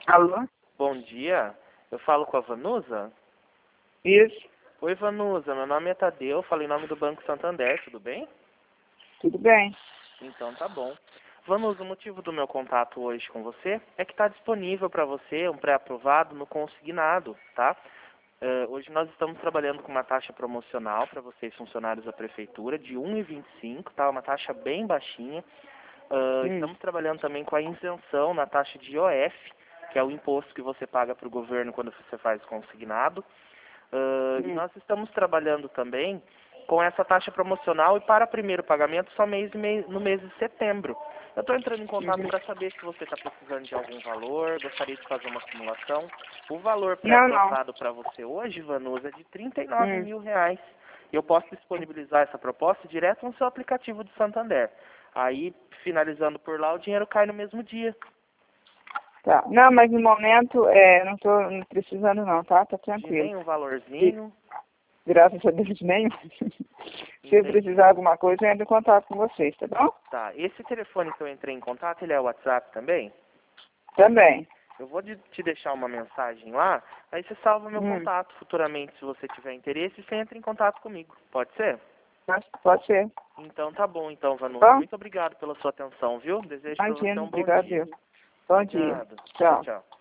Alô? Bom dia, eu falo com a Vanusa? Isso, Oi, Vanusa, meu nome é Tadeu, falo em nome do Banco Santander, tudo bem? tudo bem? Então tá bom. Vanusa, o motivo do meu contato hoje com você é que está disponível para você um pré-aprovado no consignado, tá? Hoje nós estamos trabalhando com uma taxa promocional para vocês, funcionários da Prefeitura, de 1,25, tá? Uma taxa bem baixinha. Estamos trabalhando também com a isenção na taxa de IOF, que é o imposto que você paga para o governo quando você faz consignado. E nós estamos trabalhando também com essa taxa promocional e para primeiro pagamento só no mês de setembro. Eu estou entrando em contato para saber se você está precisando de algum valor, gostaria de fazer uma simulação. O valor Não. pré-aprovado para você hoje, Vanusa, é de R$ 39 Hum, mil. E eu posso disponibilizar essa proposta direto no seu aplicativo do Santander. Aí, finalizando por lá, o dinheiro cai no mesmo dia. tá. Não, mas no momento, não estou precisando não, tá? Tá De tranquilo. nenhum E, valorzinho. graças a Deus, nenhum. Se eu Entendi. precisar de alguma coisa, eu entro em contato com vocês, tá bom? Tá, esse telefone que eu entrei em contato, ele é o WhatsApp também? Também. Eu vou te deixar uma mensagem lá, aí você salva meu Hum, contato futuramente, se você tiver interesse, você entra em contato comigo. Pode ser? pode ser. Então tá bom, então, Vanusa. Bom, Muito obrigado pela sua atenção, viu? Desejo para você imagina, um bom obrigado a dia. Deus. Bom dia. Obrigado. Tchau, Tchau. tchau.